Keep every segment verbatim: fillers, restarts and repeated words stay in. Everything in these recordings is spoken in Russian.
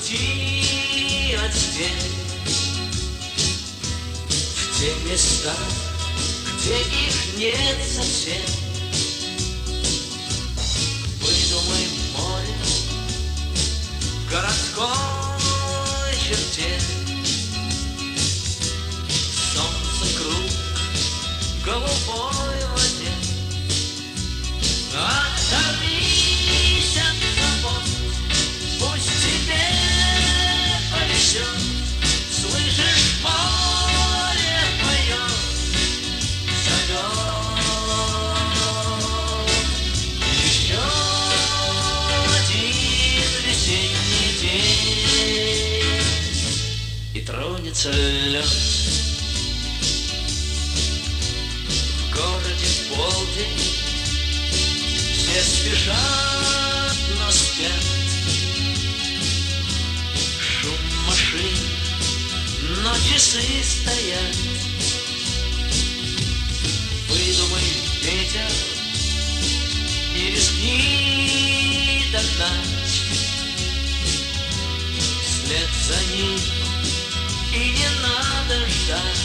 уйти от стен в те места, где их нет совсем. Выдумай море в городской черте, солнце круг в голубой воде. Оторвись от забот, пусть тебе повезет. Слышишь, море поет, зовет. Еще один весенний день, и тронется лед. В городе в полдень все спешат, но спят. Шум машин, но часы стоят. Выдумай ветер и рискни догнать вслед за ним, и не надо ждать.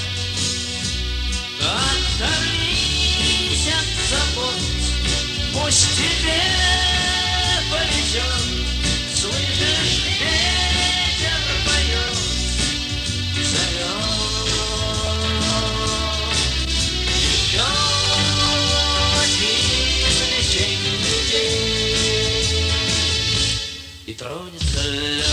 Оторвись от забот, пусть тебе повезет. Слышишь, ветер поет, зовет. Еще один весенний день, и тронется лед.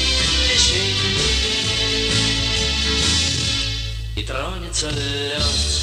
И тронется лед.